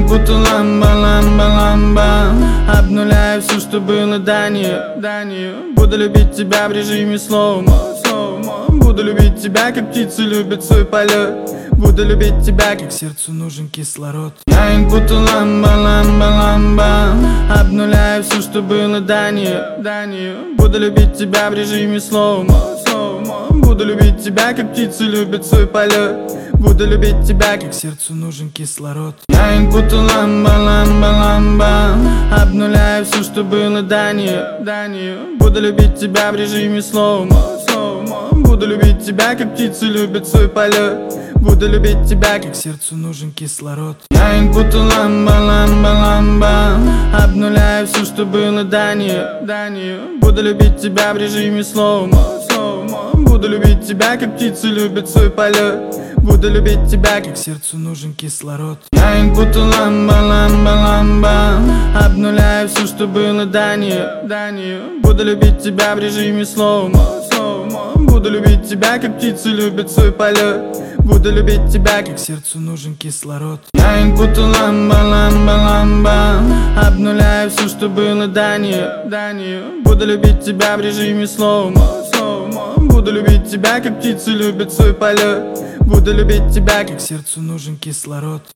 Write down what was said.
будто ламба, ламба, ламба. Обнуляю все, что было до нее. Буду любить тебя в режиме слоумо. Буду любить тебя, как птицы любят свой полет. Буду любить тебя, как сердцу нужен кислород. Я ain't будто ламба, ламба, ламба. Обнуляю все, что было до нее. Буду любить тебя в режиме слоумо. Буду любить тебя, как птицы любят свой полет. Буду любить тебя, как сердцу нужен кислород. Я ain't будто ламба, ламба, ламба. Обнуляю все, что было до нее. Буду любить тебя в режиме слоумо. Буду любить тебя, как птицы любят свой полет. Буду любить тебя, как сердцу нужен кислород. Я ain't будто ламба, ламба, ламба. Обнуляю все, что было до нее. Буду любить тебя в режиме слоумо. Буду любить тебя, как птицы любят свой полет. Буду любить тебя, как сердцу нужен кислород. Я ain't будто ламба, ламба, ламба. Обнуляю все, что было до нее. Буду любить тебя в режиме слоумо. Буду любить тебя, как птицы любят свой полет. Буду любить тебя, как сердцу нужен кислород. Я ain't будто ламба, ламба, ламба. Обнуляю все, что было до нее. Буду любить тебя в режиме слоумо. Буду любить тебя, как птицы любят свой полет. Буду любить тебя, как сердцу нужен кислород.